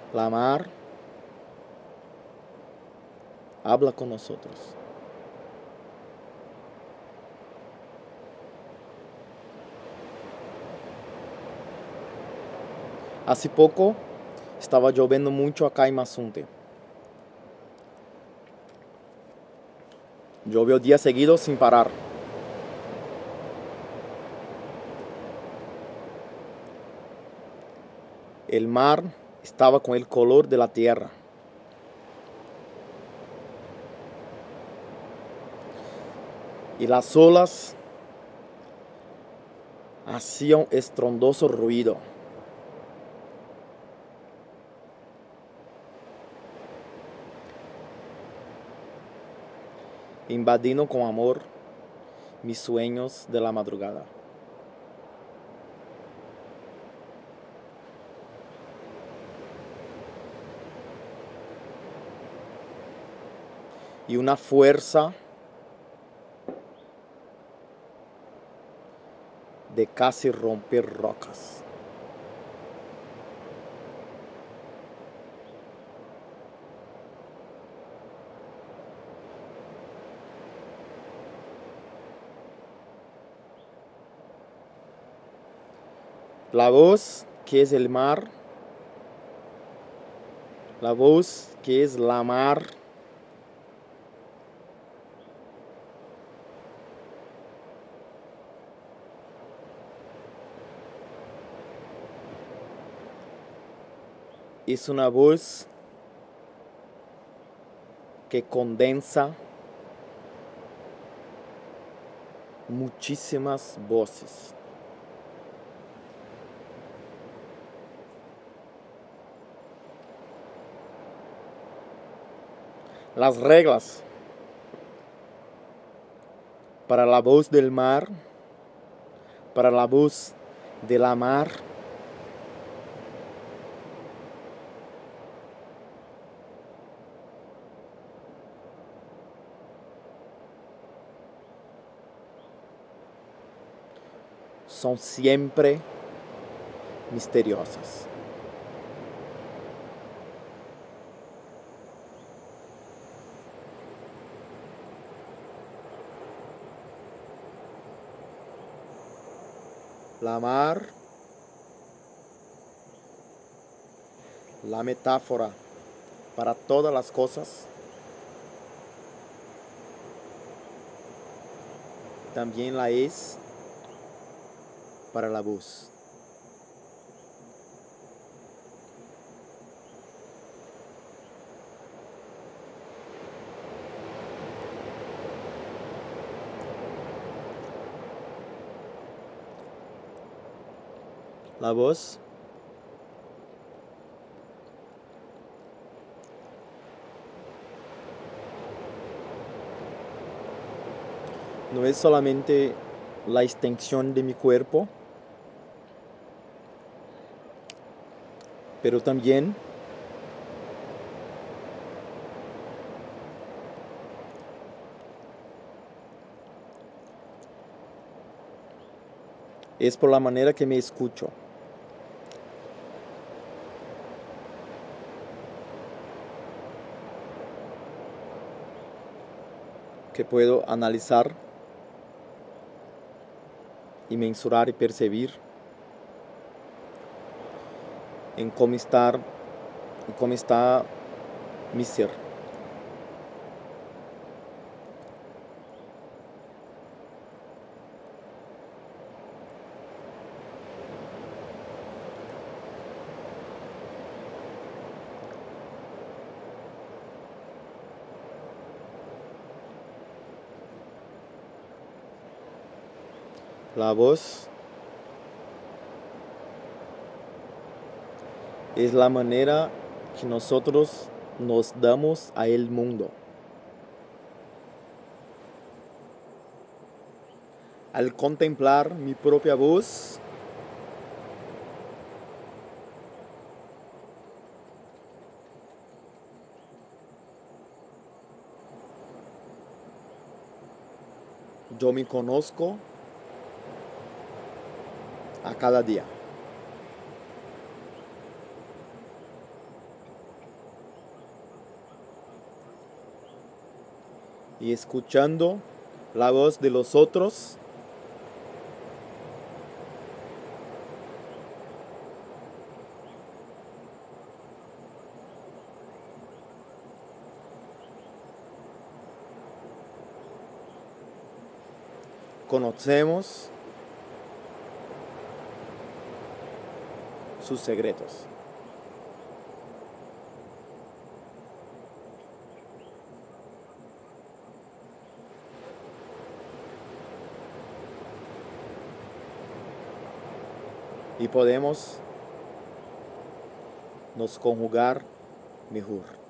La mar habla con nosotros. Hace poco estaba lloviendo mucho acá en Mazunte. Llovió días seguidos sin parar. El mar estaba con el color de la tierra. Y las olas hacían un estrondoso ruido. Invadiendo con amor mis sueños de la madrugada. Y una fuerza de casi romper rocas. La voz que es el mar, la voz que es la mar, es una voz que condensa muchísimas voces. Las reglas para la voz del mar, para la voz de la mar, son siempre misteriosas. La mar, la metáfora para todas las cosas, también la es para la voz. La voz no es solamente la extensión de mi cuerpo, pero también es por la manera que me escucho. Que puedo analizar y mensurar y percibir en cómo está mi ser. La voz es la manera que nosotros nos damos a el mundo. Al contemplar mi propia voz, yo me conozco a cada día. y escuchando la voz de los otros, conocemos sus secretos. Y podemos nos conjugar mejor.